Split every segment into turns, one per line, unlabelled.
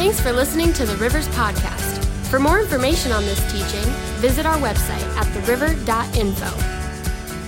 Thanks for listening to the Rivers Podcast. For more information on this teaching, visit our website at theriver.info.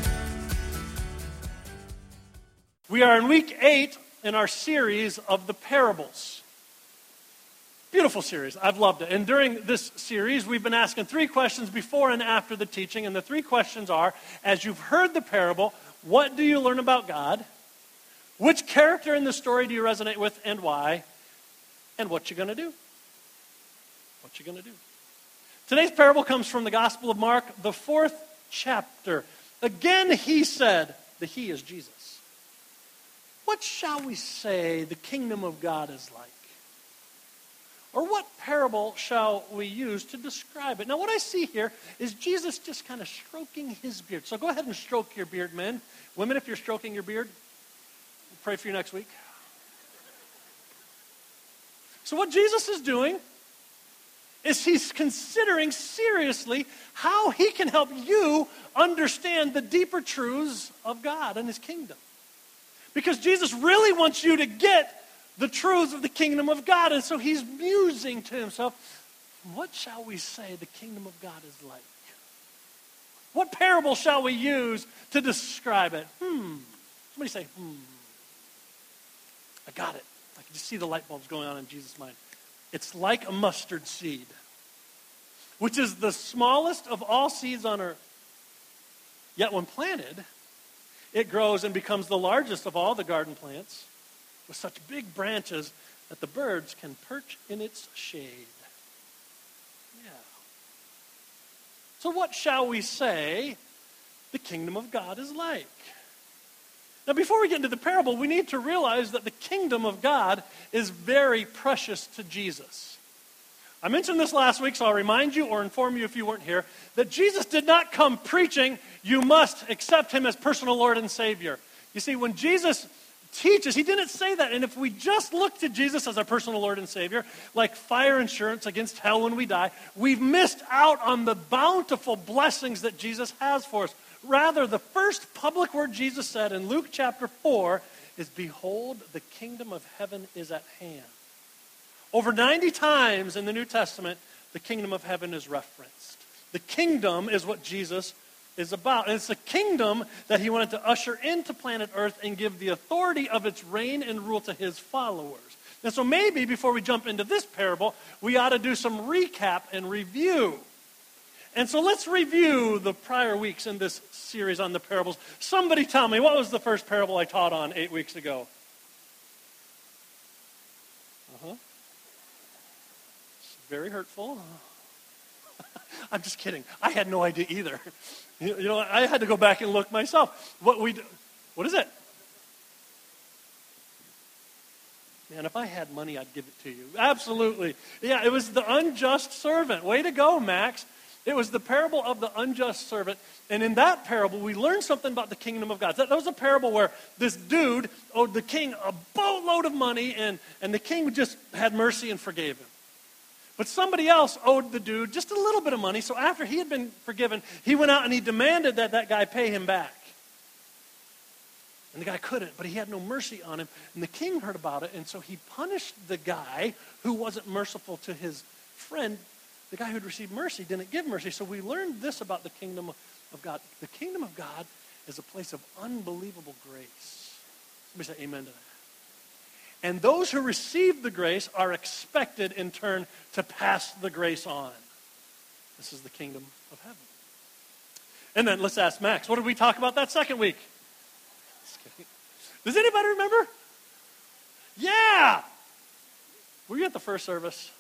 We are in week 8 in our series of the parables. Beautiful series. I've loved it. And during this series, we've been asking 3 questions before and after the teaching. And the 3 questions are, as you've heard the parable, what do you learn about God? Which character in the story do you resonate with and why? And what you going to do? What you going to do? Today's parable comes from the Gospel of Mark, the 4th chapter. Again, he said, the he is Jesus. What shall we say the kingdom of God is like? Or what parable shall we use to describe it? Now, what I see here is Jesus just kind of stroking his beard. So go ahead and stroke your beard, men. Women, if you're stroking your beard, we'll pray for you next week. So what Jesus is doing is he's considering seriously how he can help you understand the deeper truths of God and his kingdom. Because Jesus really wants you to get the truths of the kingdom of God. And so he's musing to himself, what shall we say the kingdom of God is like? What parable shall we use to describe it? Somebody say, I got it. I can just see the light bulbs going on in Jesus' mind. It's like a mustard seed, which is the smallest of all seeds on earth. Yet when planted, it grows and becomes the largest of all the garden plants, with such big branches that the birds can perch in its shade. Yeah. So what shall we say the kingdom of God is like? Now, before we get into the parable, we need to realize that the kingdom of God is very precious to Jesus. I mentioned this last week, so I'll remind you or inform you if you weren't here, that Jesus did not come preaching, you must accept him as personal Lord and Savior. You see, when Jesus teaches, he didn't say that. And if we just look to Jesus as our personal Lord and Savior, like fire insurance against hell when we die, we've missed out on the bountiful blessings that Jesus has for us. Rather, the first public word Jesus said in Luke chapter 4 is, behold, the kingdom of heaven is at hand. Over 90 times in the New Testament, the kingdom of heaven is referenced. The kingdom is what Jesus is about. And it's the kingdom that he wanted to usher into planet Earth and give the authority of its reign and rule to his followers. And so maybe before we jump into this parable, we ought to do some recap and review. And so let's review the prior weeks in this series on the parables. Somebody tell me, what was the first parable I taught on 8 weeks ago? It's very hurtful. I'm just kidding. I had no idea either. You know, I had to go back and look myself. What is it? Man, if I had money, I'd give it to you. Absolutely. Yeah, it was the unjust servant. Way to go, Max. It was the parable of the unjust servant. And in that parable, we learned something about the kingdom of God. That was a parable where this dude owed the king a boatload of money, and the king just had mercy and forgave him. But somebody else owed the dude just a little bit of money, so after he had been forgiven, he went out and he demanded that guy pay him back. And the guy couldn't, but he had no mercy on him. And the king heard about it, and so he punished the guy who wasn't merciful to his friend. The guy who had received mercy didn't give mercy. So we learned this about the kingdom of God. The kingdom of God is a place of unbelievable grace. Somebody say amen to that. And those who receive the grace are expected in turn to pass the grace on. This is the kingdom of heaven. And then let's ask Max, what did we talk about that second week? Just kidding. Does anybody remember? Yeah! Were you at the first service?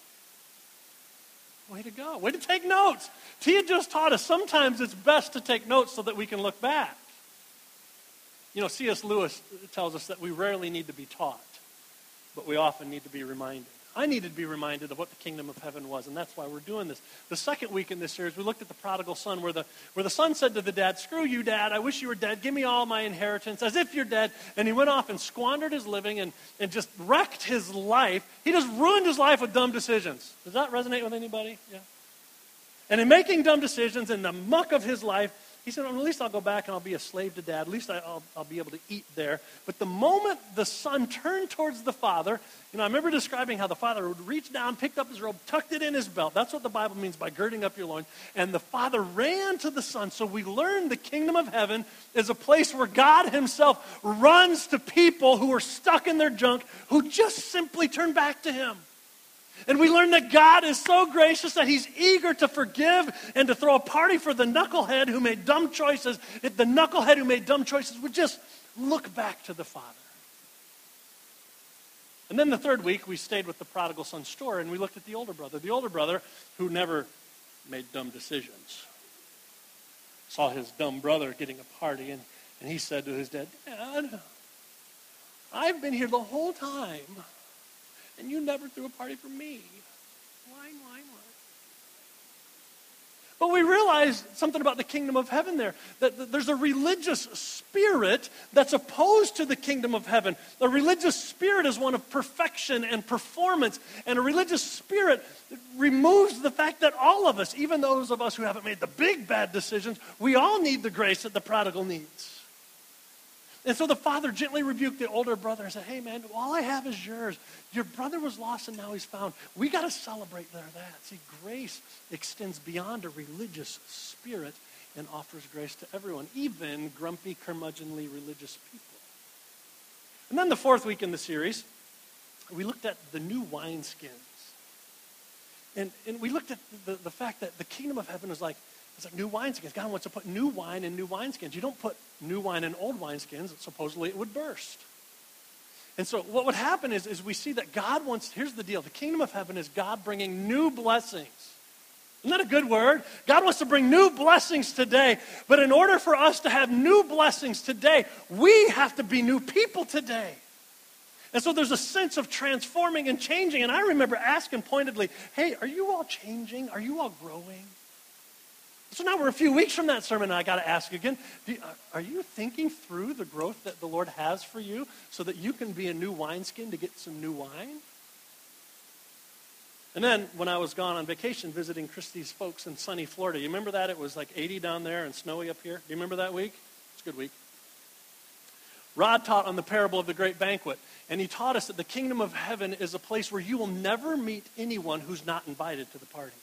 Way to go. Way to take notes. Tia just taught us sometimes it's best to take notes so that we can look back. You know, C.S. Lewis tells us that we rarely need to be taught, but we often need to be reminded. I needed to be reminded of what the kingdom of heaven was, and that's why we're doing this. The second week in this series, we looked at the prodigal son, where the son said to the dad, screw you, Dad, I wish you were dead, give me all my inheritance, as if you're dead. And he went off and squandered his living and just wrecked his life. He just ruined his life with dumb decisions. Does that resonate with anybody? Yeah. And in making dumb decisions, in the muck of his life, He said, well, at least I'll go back and I'll be a slave to dad. At least I'll be able to eat there. But the moment the son turned towards the father, I remember describing how the father would reach down, picked up his robe, tucked it in his belt. That's what the Bible means by girding up your loins. And the father ran to the son. So we learned the kingdom of heaven is a place where God himself runs to people who are stuck in their junk, who just simply turn back to him. And we learn that God is so gracious that he's eager to forgive and to throw a party for the knucklehead who made dumb choices. If the knucklehead who made dumb choices would just look back to the Father. And then the third week, we stayed with the prodigal son story, and we looked at the older brother who never made dumb decisions. Saw his dumb brother getting a party, and he said to his dad, Dad, I've been here the whole time, and you never threw a party for me. Why? But we realized something about the kingdom of heaven there, that there's a religious spirit that's opposed to the kingdom of heaven. A religious spirit is one of perfection and performance, and a religious spirit removes the fact that all of us, even those of us who haven't made the big bad decisions, we all need the grace that the prodigal needs. And so the father gently rebuked the older brother and said, hey man, all I have is yours. Your brother was lost and now he's found. We got to celebrate that. See, grace extends beyond a religious spirit and offers grace to everyone, even grumpy, curmudgeonly religious people. And then the fourth week in the series, we looked at the new wineskins. And we looked at the fact that the kingdom of heaven is like, it's like new wineskins. God wants to put new wine in new wineskins. You don't put new wine in old wineskins. Supposedly it would burst. And so what would happen is we see that God wants, here's the deal. The kingdom of heaven is God bringing new blessings. Isn't that a good word? God wants to bring new blessings today. But in order for us to have new blessings today, we have to be new people today. And so there's a sense of transforming and changing. And I remember asking pointedly, hey, are you all changing? Are you all growing? So now we're a few weeks from that sermon, and I got to ask again, are you thinking through the growth that the Lord has for you so that you can be a new wineskin to get some new wine? And then when I was gone on vacation visiting Christy's folks in sunny Florida, you remember that? It was like 80 down there and snowy up here. Do you remember that week? It's a good week. Rod taught on the parable of the great banquet, and he taught us that the kingdom of heaven is a place where you will never meet anyone who's not invited to the party.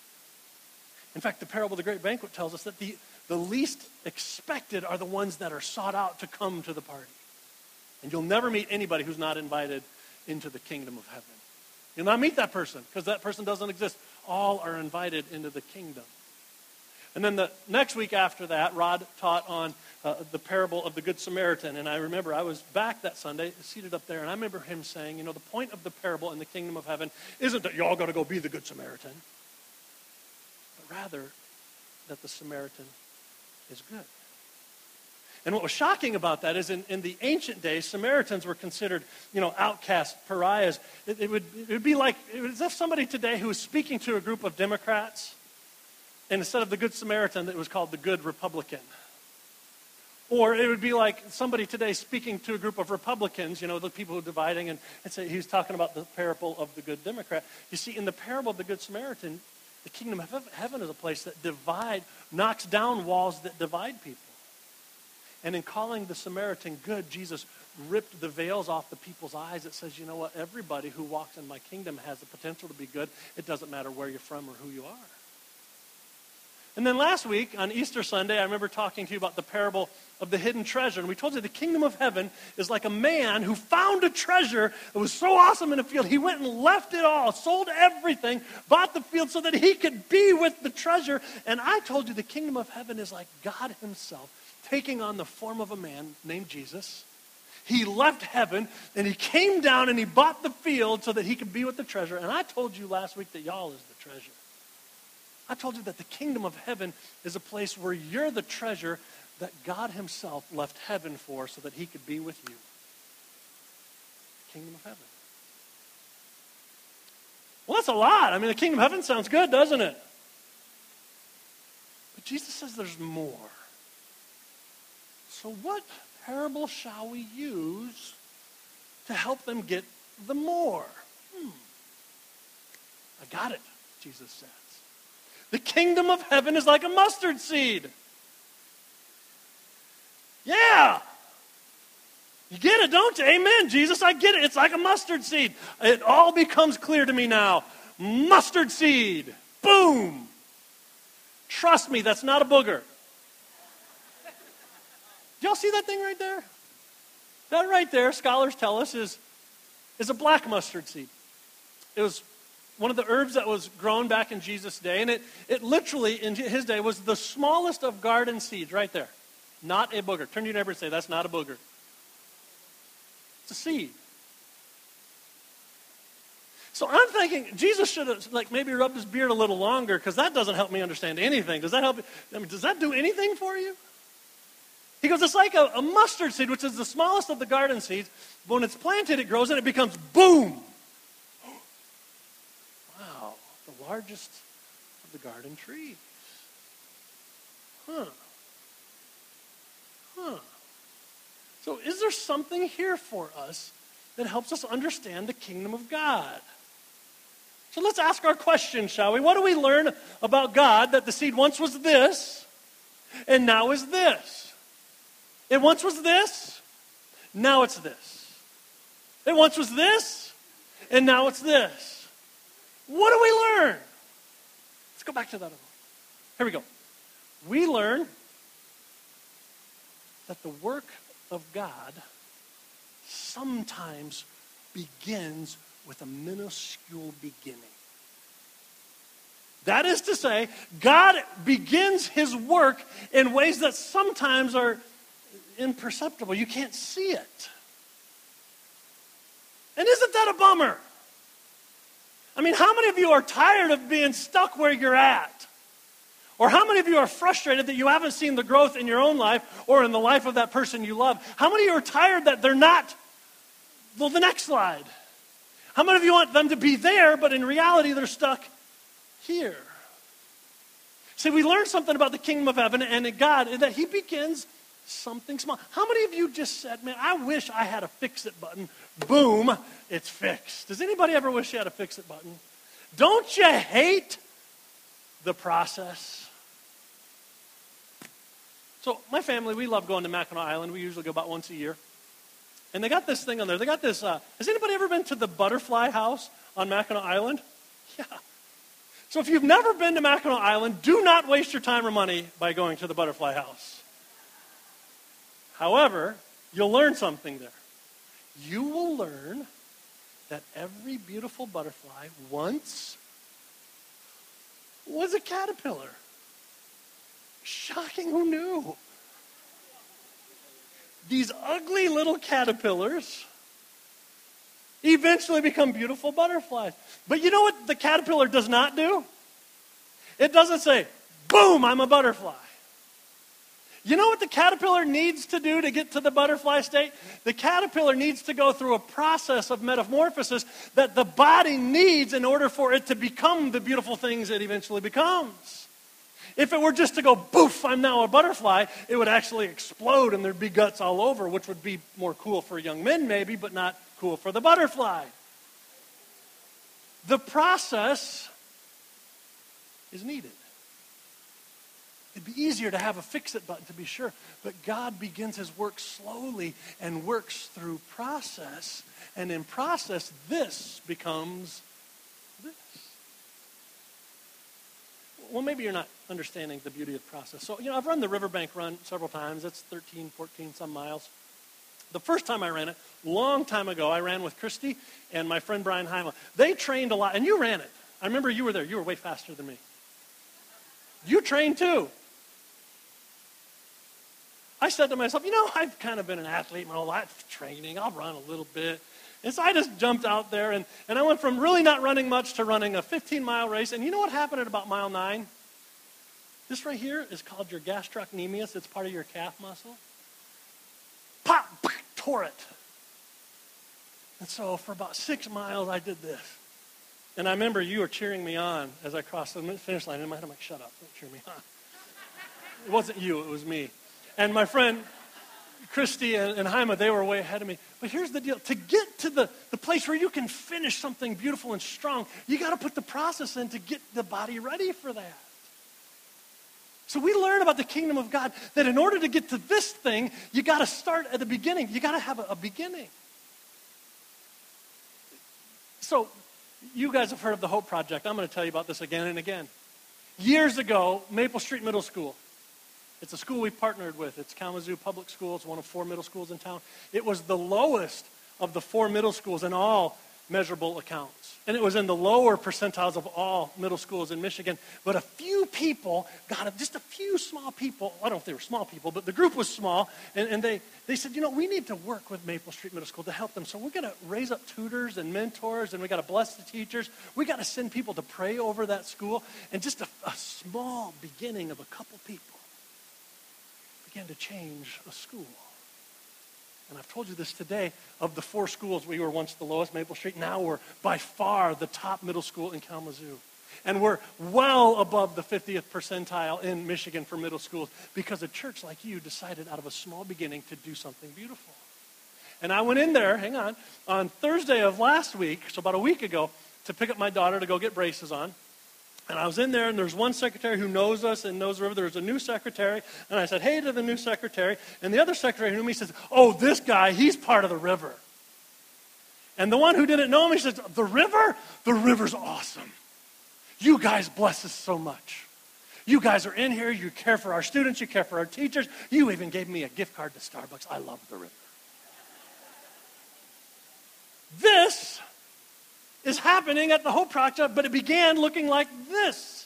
In fact, the parable of the great banquet tells us that the least expected are the ones that are sought out to come to the party. And you'll never meet anybody who's not invited into the kingdom of heaven. You'll not meet that person because that person doesn't exist. All are invited into the kingdom. And then the next week after that, Rod taught on the parable of the Good Samaritan. And I remember I was back that Sunday, seated up there, and I remember him saying, the point of the parable in the kingdom of heaven isn't that you all got to go be the Good Samaritan. Rather, that the Samaritan is good. And what was shocking about that is in the ancient days, Samaritans were considered, outcast pariahs. It would be like, it was as if somebody today who was speaking to a group of Democrats, and instead of the Good Samaritan, it was called the Good Republican. Or it would be like somebody today speaking to a group of Republicans, the people who are dividing, and say he's talking about the parable of the Good Democrat. You see, in the parable of the Good Samaritan, the kingdom of heaven is a place that knocks down walls that divide people. And in calling the Samaritan good, Jesus ripped the veils off the people's eyes. It says, you know what, everybody who walks in my kingdom has the potential to be good. It doesn't matter where you're from or who you are. And then last week, on Easter Sunday, I remember talking to you about the parable of the hidden treasure. And we told you the kingdom of heaven is like a man who found a treasure that was so awesome in a field. He went and left it all, sold everything, bought the field so that he could be with the treasure. And I told you the kingdom of heaven is like God himself taking on the form of a man named Jesus. He left heaven and he came down and he bought the field so that he could be with the treasure. And I told you last week that y'all is the treasure. I told you that the kingdom of heaven is a place where you're the treasure that God himself left heaven for so that he could be with you. Kingdom of heaven. Well, that's a lot. I mean, the kingdom of heaven sounds good, doesn't it? But Jesus says there's more. So what parable shall we use to help them get the more? I got it, Jesus says. The kingdom of heaven is like a mustard seed. Yeah. You get it, don't you? Amen, Jesus, I get it. It's like a mustard seed. It all becomes clear to me now. Mustard seed. Boom. Trust me, that's not a booger. Do y'all see that thing right there? That right there, scholars tell us, is a black mustard seed. It was one of the herbs that was grown back in Jesus' day, and it literally, in his day, was the smallest of garden seeds right there. Not a booger. Turn to your neighbor and say, that's not a booger. It's a seed. So I'm thinking Jesus should have maybe rubbed his beard a little longer, because that doesn't help me understand anything. Does that help? Does that do anything for you? He goes, it's like a mustard seed, which is the smallest of the garden seeds. But when it's planted, it grows and it becomes boom. Wow, the largest of the garden trees. Huh. So is there something here for us that helps us understand the kingdom of God? So let's ask our question, shall we? What do we learn about God that the seed once was this and now is this? It once was this, now it's this. It once was this, and now it's this. What do we learn? Let's go back to that. Here we go. We learn that the work of God sometimes begins with a minuscule beginning. That is to say, God begins his work in ways that sometimes are imperceptible. You can't see it. And isn't that a bummer? I mean, how many of you are tired of being stuck where you're at? Or how many of you are frustrated that you haven't seen the growth in your own life or in the life of that person you love? How many of you are tired that they're not? Well, the next slide. How many of you want them to be there, but in reality they're stuck here? See, we learned something about the kingdom of heaven and God, that he begins something small. How many of you just said, man, I wish I had a fix-it button. Boom, it's fixed. Does anybody ever wish you had a fix-it button? Don't you hate the process? So my family, we love going to Mackinac Island. We usually go about once a year. And they got this thing on there. They got this, has anybody ever been to the Butterfly House on Mackinac Island? Yeah. So if you've never been to Mackinac Island, do not waste your time or money by going to the Butterfly House. However, you'll learn something there. You will learn that every beautiful butterfly once was a caterpillar. Shocking, who knew? These ugly little caterpillars eventually become beautiful butterflies. But you know what the caterpillar does not do? It doesn't say, boom, I'm a butterfly. You know what the caterpillar needs to do to get to the butterfly state? The caterpillar needs to go through a process of metamorphosis that the body needs in order for it to become the beautiful things it eventually becomes. If it were just to go, boof, I'm now a butterfly, it would actually explode and there'd be guts all over, which would be more cool for young men maybe, but not cool for the butterfly. The process is needed. It'd be easier to have a fix-it button, to be sure. But God begins his work slowly and works through process. And in process, this becomes this. Well, maybe you're not understanding the beauty of process. So, I've run the Riverbank Run several times. It's 13, 14 some miles. The first time I ran it, long time ago, I ran with Christy and my friend Brian Heima. They trained a lot, and you ran it. I remember you were there. You were way faster than me. You trained too. I said to myself, I've kind of been an athlete my whole life, training. I'll run a little bit. And so I just jumped out there, and I went from really not running much to running a 15-mile race. And you know what happened at about mile 9? This right here is called your gastrocnemius. It's part of your calf muscle. Pop! Tore it. And so for about 6 miles, I did this. And I remember you were cheering me on as I crossed the finish line. In my head, I'm like, shut up, don't cheer me on. It wasn't you, it was me. And my friend Christy and Heima, they were way ahead of me. But here's the deal. To get to the place where you can finish something beautiful and strong, you got to put the process in to get the body ready for that. So we learn about the kingdom of God that in order to get to this thing, you got to start at the beginning. You got to have a beginning. So you guys have heard of the Hope Project. I'm going to tell you about this again and again. Years ago, Maple Street Middle School. It's a school we partnered with. It's Kalamazoo Public Schools, one of 4 middle schools in town. It was the lowest of the 4 middle schools in all measurable accounts. And it was in the lower percentiles of all middle schools in Michigan. But a few people just a few small people, I don't know if they were small people, but the group was small, and they said, we need to work with Maple Street Middle School to help them. So we're going to raise up tutors and mentors, and we got to bless the teachers. We got to send people to pray over that school. And just a small beginning of a couple people began to change a school. And I've told you this today, of the 4 schools, we were once the lowest, Maple Street. Now we're by far the top middle school in Kalamazoo. And we're well above the 50th percentile in Michigan for middle schools because a church like you decided out of a small beginning to do something beautiful. And I went in there, on Thursday of last week, so about a week ago, to pick up my daughter to go get braces on. And I was in there, and there's one secretary who knows us and knows the river. There's a new secretary, and I said, hey to the new secretary. And the other secretary who knew me says, oh, this guy, he's part of the river. And the one who didn't know me says, the river? The river's awesome. You guys bless us so much. You guys are in here, you care for our students, you care for our teachers. You even gave me a gift card to Starbucks. I love the river. This is happening at the Hope Project, but it began looking like this.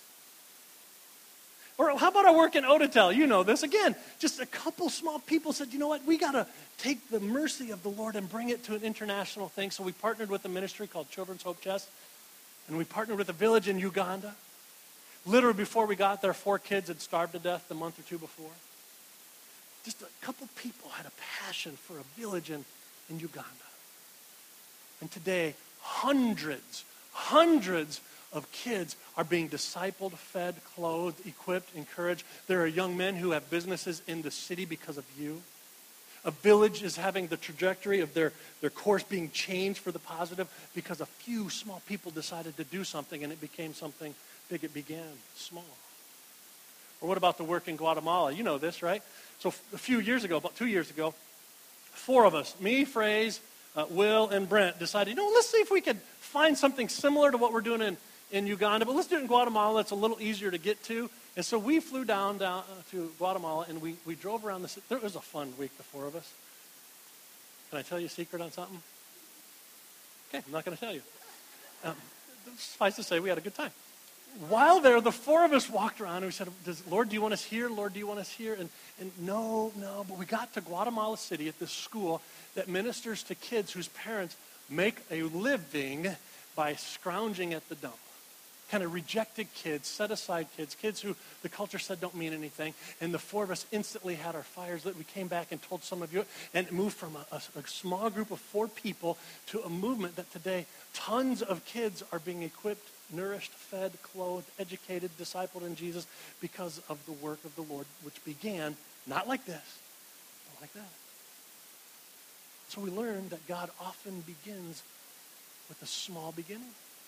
Or how about our work in Odatel? You know this. Again, just a couple small people said, you know what, we got to take the mercy of the Lord and bring it to an international thing. So we partnered with a ministry called Children's Hope Chest, and we partnered with a village in Uganda. Literally before we got there, 4 kids had starved to death the month or 2 before. Just a couple people had a passion for a village in Uganda. And today, hundreds of kids are being discipled, fed, clothed, equipped, encouraged. There are young men who have businesses in the city because of you. A village is having the trajectory of their course being changed for the positive because a few small people decided to do something and it became something big. It began small. Or what about the work in Guatemala? You know this, right? So a few years ago, about 2 years ago, 4 of us, me, Fraze, Will, and Brent decided, let's see if we could find something similar to what we're doing in Uganda, but let's do it in Guatemala. It's a little easier to get to. And so we flew down to Guatemala, and we drove around the city. It was a fun week, the 4 of us. Can I tell you a secret on something? Okay, I'm not going to tell you. Suffice to say, we had a good time. While there, the 4 of us walked around, and we said, Lord, do you want us here? Lord, do you want us here? And no, but we got to Guatemala City at this school that ministers to kids whose parents make a living by scrounging at the dump. Kind of rejected kids, set-aside kids who the culture said don't mean anything. And the 4 of us instantly had our fires lit. We came back and told some of you, and it moved from a small group of 4 people to a movement that today tons of kids are being equipped, nourished, fed, clothed, educated, discipled in Jesus because of the work of the Lord, which began not like this, but like that. So we learned that God often begins with a small beginning.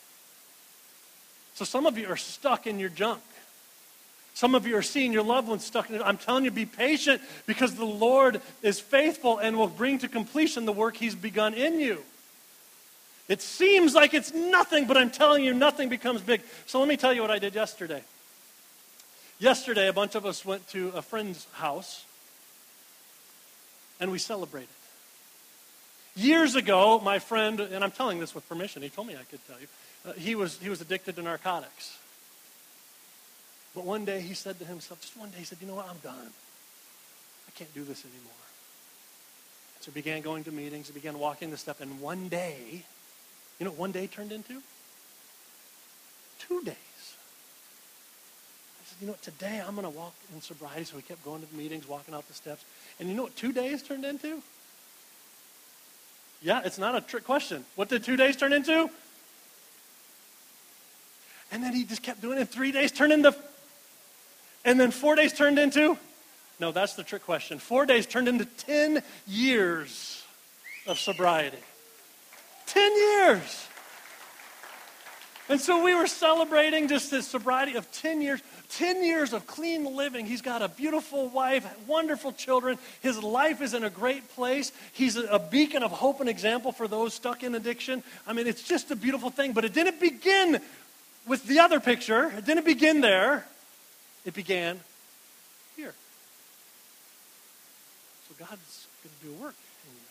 So some of you are stuck in your junk. Some of you are seeing your loved ones stuck in it. I'm telling you, be patient because the Lord is faithful and will bring to completion the work he's begun in you. It seems like it's nothing, but I'm telling you, nothing becomes big. So let me tell you what I did yesterday. Yesterday, a bunch of us went to a friend's house, and we celebrated. Years ago, my friend, and I'm telling this with permission, he told me I could tell you, he was addicted to narcotics. But one day he said to himself, just one day, he said, you know what, I'm done. I can't do this anymore. So he began going to meetings, he began walking the step, and one day, you know what one day turned into? 2 days. He said, you know what, today I'm going to walk in sobriety. So he kept going to the meetings, walking out the steps. And you know what 2 days turned into? Yeah, it's not a trick question. What did 2 days turn into? And then he just kept doing it. 3 days turned into, and then 4 days turned into, no, that's the trick question. 4 days turned into 10 years of sobriety. 10 years. And so we were celebrating just this sobriety of 10 years. 10 years of clean living. He's got a beautiful wife, wonderful children. His life is in a great place. He's a beacon of hope and example for those stuck in addiction. I mean, it's just a beautiful thing. But it didn't begin with the other picture. It didn't begin there. It began here. So God's going to do a work in you.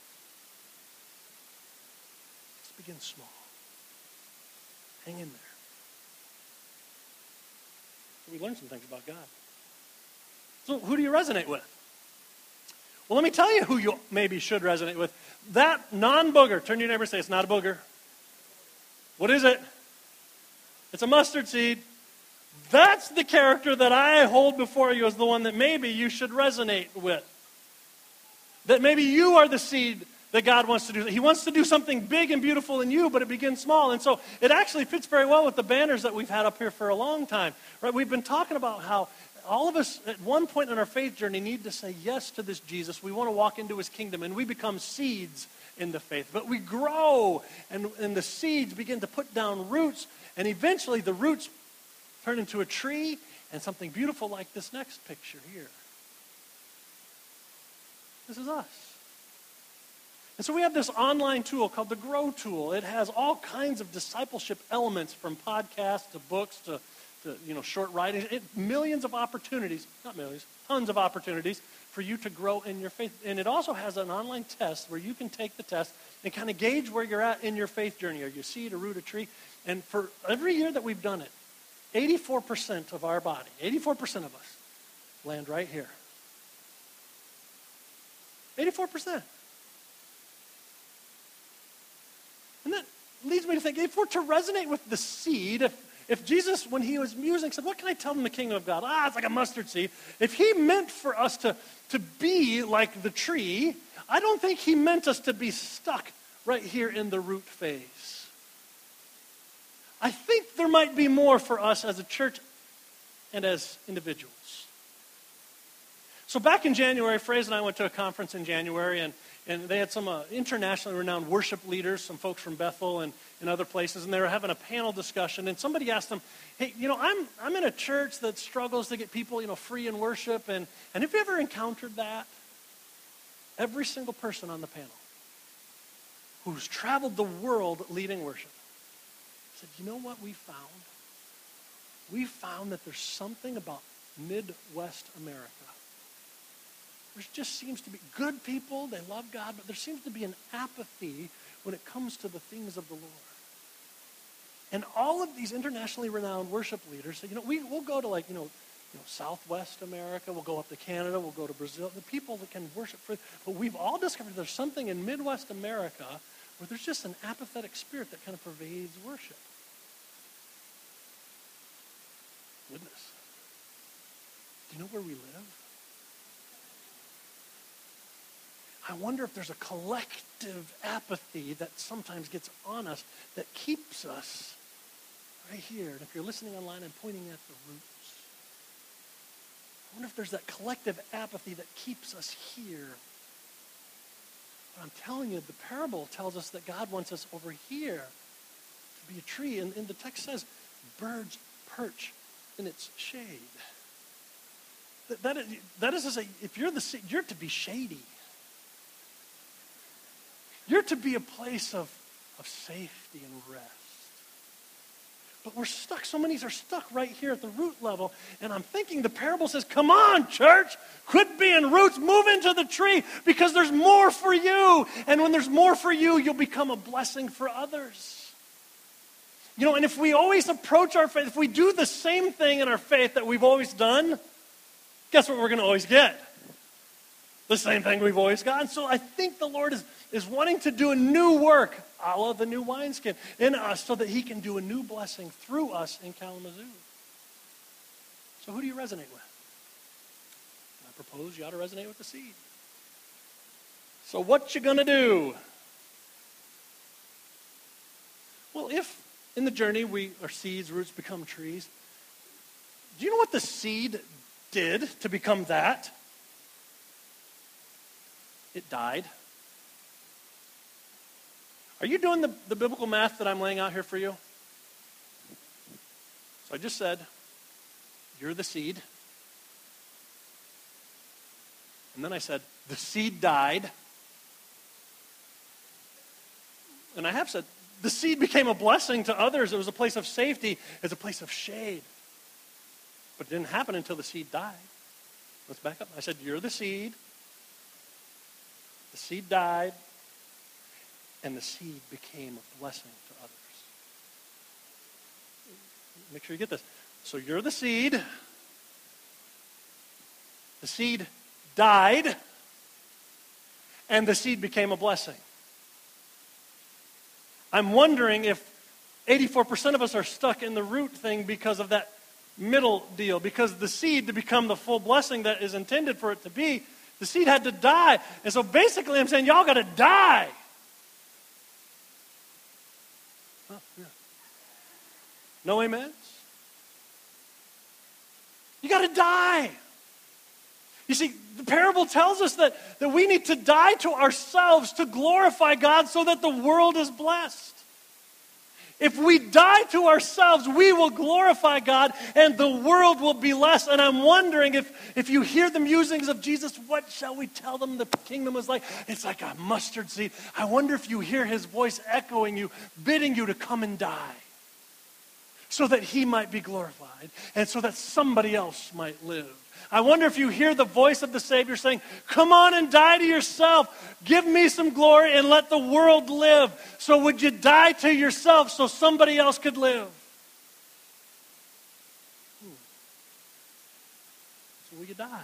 Let's begin small. Hang in there. So we learned some things about God. So who do you resonate with? Well, let me tell you who you maybe should resonate with. That non-booger. Turn to your neighbor and say, it's not a booger. What is it? It's a mustard seed. That's the character that I hold before you as the one that maybe you should resonate with. That maybe you are the seed that God wants to do. He wants to do something big and beautiful in you, but it begins small. And so it actually fits very well with the banners that we've had up here for a long time. Right? We've been talking about how all of us at one point in our faith journey need to say yes to this Jesus. We want to walk into his kingdom, and we become seeds in the faith. But we grow, and the seeds begin to put down roots, and eventually the roots turn into a tree and something beautiful like this next picture here. This is us. And so we have this online tool called the Grow Tool. It has all kinds of discipleship elements, from podcasts to books to short writings. Millions of opportunities, not millions, tons of opportunities for you to grow in your faith. And it also has an online test where you can take the test and kind of gauge where you're at in your faith journey. Are you a seed, a root, a tree? And for every year that we've done it, 84% of our body, 84% of us land right here. 84%. And that leads me to think, if we're to resonate with the seed, if Jesus, when he was musing, said, what can I tell them the kingdom of God? It's like a mustard seed. If he meant for us to be like the tree, I don't think he meant us to be stuck right here in the root phase. I think there might be more for us as a church and as individuals. So back in January, Fraser and I went to a conference in January, and they had some internationally renowned worship leaders, some folks from Bethel and other places, and they were having a panel discussion, and somebody asked them, hey, I'm in a church that struggles to get people, free in worship, and have you ever encountered that? Every single person on the panel who's traveled the world leading worship said, you know what we found? We found that there's something about Midwest America. There just seems to be good people, they love God, but there seems to be an apathy when it comes to the things of the Lord. And all of these internationally renowned worship leaders say, we'll go to Southwest America, we'll go up to Canada, we'll go to Brazil, the people that can worship for, but we've all discovered there's something in Midwest America where there's just an apathetic spirit that kind of pervades worship. Goodness. Do you know where we live? I wonder if there's a collective apathy that sometimes gets on us that keeps us right here. And if you're listening online, I'm pointing at the roots. I wonder if there's that collective apathy that keeps us here. But I'm telling you, the parable tells us that God wants us over here to be a tree. And the text says, birds perch in its shade. That is to say, if you're the seed, you're to be shady. You're to be a place of safety and rest. But we're stuck. So many are stuck right here at the root level. And I'm thinking the parable says, come on, church. Quit being roots. Move into the tree because there's more for you. And when there's more for you, you'll become a blessing for others. And if we always approach our faith, if we do the same thing in our faith that we've always done, guess what we're going to always get? The same thing we've always gotten. So I think the Lord is wanting to do a new work, a la the new wineskin, in us so that he can do a new blessing through us in Kalamazoo. So who do you resonate with? I propose you ought to resonate with the seed. So what you going to do? Well, if in the journey our seeds, roots become trees, do you know what the seed did to become that? It died. Are you doing the biblical math that I'm laying out here for you? So I just said, you're the seed. And then I said, the seed died. And I have said, the seed became a blessing to others. It was a place of safety. It's a place of shade. But it didn't happen until the seed died. Let's back up. I said, you're the seed. The seed died. And the seed became a blessing to others. Make sure you get this. So you're the seed. The seed died. And the seed became a blessing. I'm wondering if 84% of us are stuck in the root thing because of that middle deal. Because the seed, to become the full blessing that is intended for it to be, the seed had to die. And so basically I'm saying, y'all got to die. Oh, yeah. No amens? You got to die. You see, the parable tells us that we need to die to ourselves to glorify God so that the world is blessed. If we die to ourselves, we will glorify God and the world will be blessed. And I'm wondering if you hear the musings of Jesus, what shall we tell them the kingdom is like? It's like a mustard seed. I wonder if you hear his voice echoing you, bidding you to come and die so that he might be glorified and so that somebody else might live. I wonder if you hear the voice of the Savior saying, come on and die to yourself. Give me some glory and let the world live. So would you die to yourself so somebody else could live? So will you die?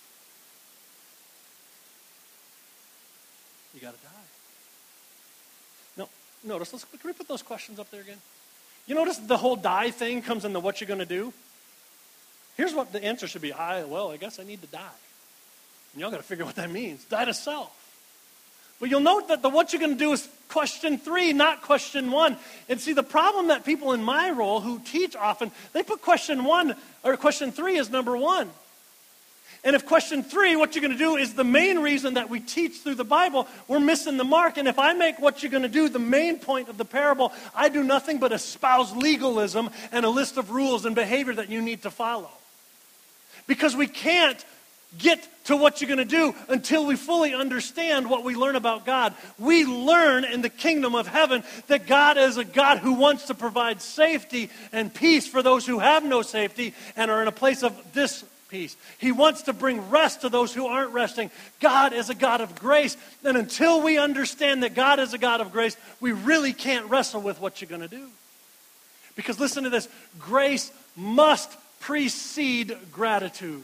You got to die. No, notice, can we put those questions up there again? You notice the whole die thing comes in the what you're going to do? Here's what the answer should be. I guess I need to die. And y'all got to figure out what that means. Die to self. But you'll note that the what you're going to do is question 3, not question 1. And see, the problem that people in my role who teach often, they put question 3 as number 1. And if question 3, what you're going to do, is the main reason that we teach through the Bible, we're missing the mark. And if I make what you're going to do the main point of the parable, I do nothing but espouse legalism and a list of rules and behavior that you need to follow. Because we can't get to what you're going to do until we fully understand what we learn about God. We learn in the kingdom of heaven that God is a God who wants to provide safety and peace for those who have no safety and are in a place of peace. He wants to bring rest to those who aren't resting. God is a God of grace. And until we understand that God is a God of grace, we really can't wrestle with what you're going to do. Because listen to this, grace must precede gratitude.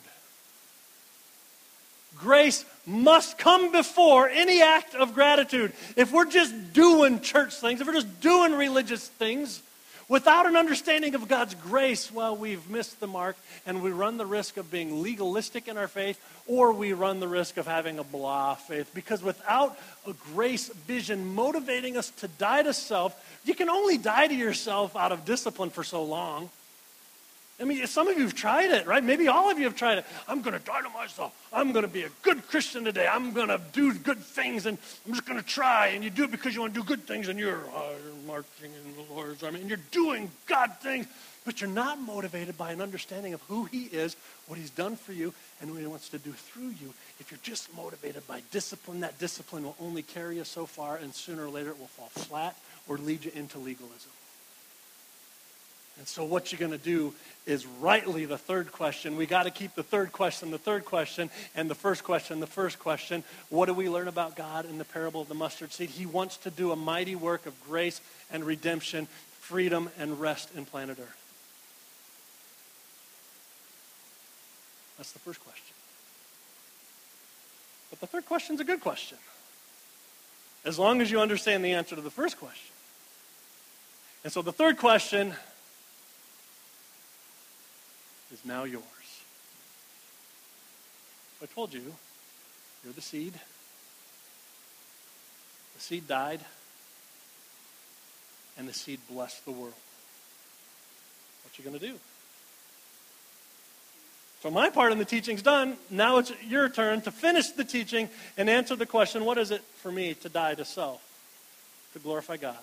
Grace must come before any act of gratitude. If we're just doing church things, if we're just doing religious things, without an understanding of God's grace, well, we've missed the mark and we run the risk of being legalistic in our faith, or we run the risk of having a blah faith. Because without a grace vision motivating us to die to self, you can only die to yourself out of discipline for so long. I mean, some of you have tried it, right? Maybe all of you have tried it. I'm going to die to myself. I'm going to be a good Christian today. I'm going to do good things, and I'm just going to try. And you do it because you want to do good things, and you're marching in the Lord's army, and you're doing God things, but you're not motivated by an understanding of who he is, what he's done for you, and what he wants to do through you. If you're just motivated by discipline, that discipline will only carry you so far, and sooner or later it will fall flat or lead you into legalism. And so what you're going to do is rightly the third question. We got to keep the third question, and the first question. What do we learn about God in the parable of the mustard seed? He wants to do a mighty work of grace and redemption, freedom and rest in planet Earth. That's the first question. But the third question is a good question, as long as you understand the answer to the first question. And so the third question is now yours. I told you, you're the seed. The seed died, and the seed blessed the world. What you going to do? So my part in the teaching's done. Now it's your turn to finish the teaching and answer the question, what is it for me to die to self, to glorify God,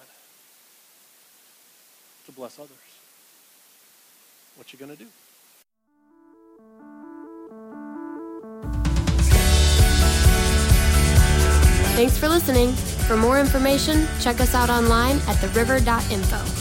to bless others? What you going to do?
Thanks for listening. For more information, check us out online at theriver.info.